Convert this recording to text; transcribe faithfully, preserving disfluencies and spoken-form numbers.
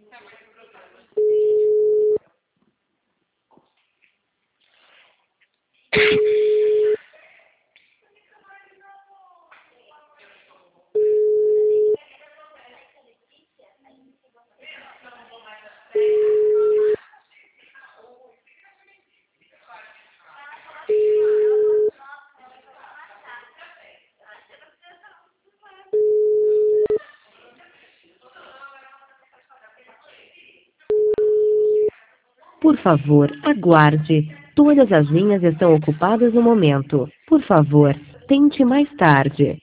Por favor, aguarde. Todas as linhas estão ocupadas no momento. Por favor, tente mais tarde.